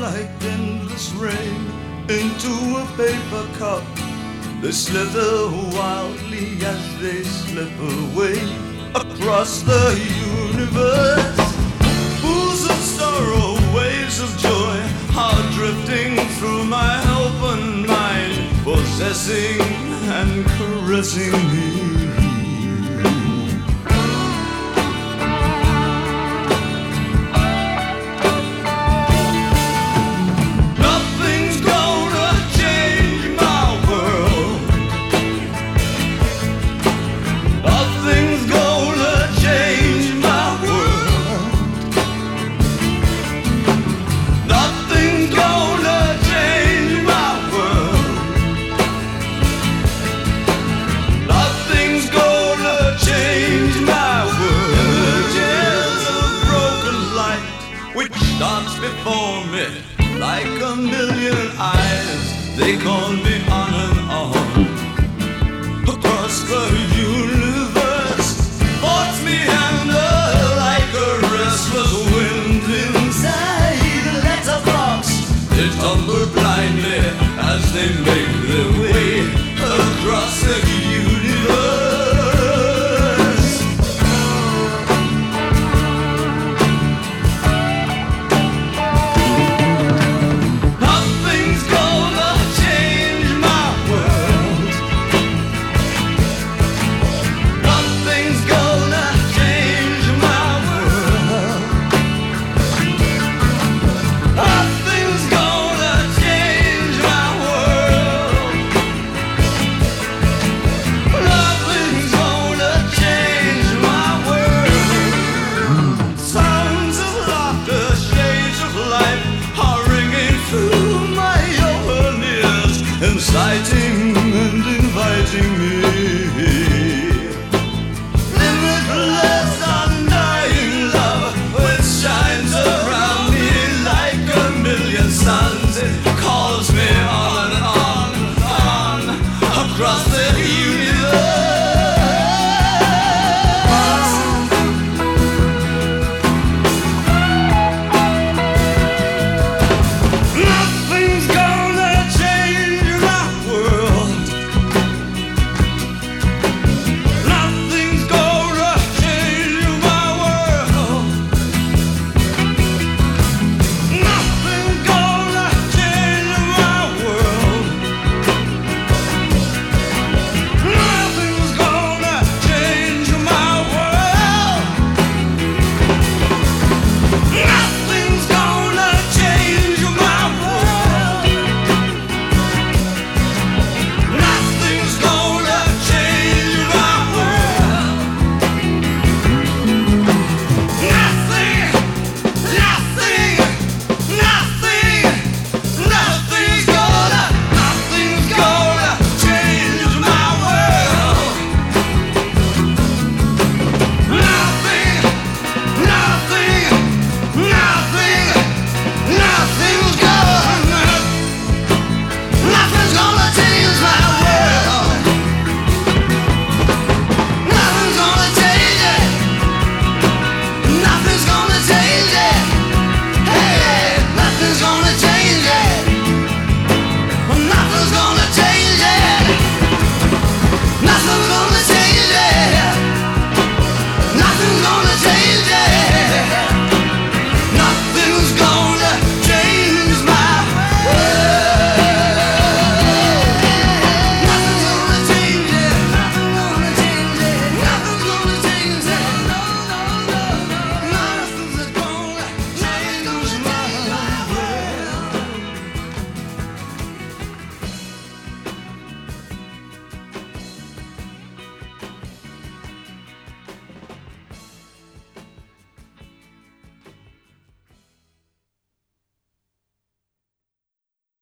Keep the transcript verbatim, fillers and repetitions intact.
like endless rain into a paper cup. They slither wildly as they slip away across the universe. Pools of sorrow, waves of joy are drifting through my open mind, possessing and caressing me. Dance before me like a million eyes. They call me on and on across the universe. Thoughts meander like a restless wind.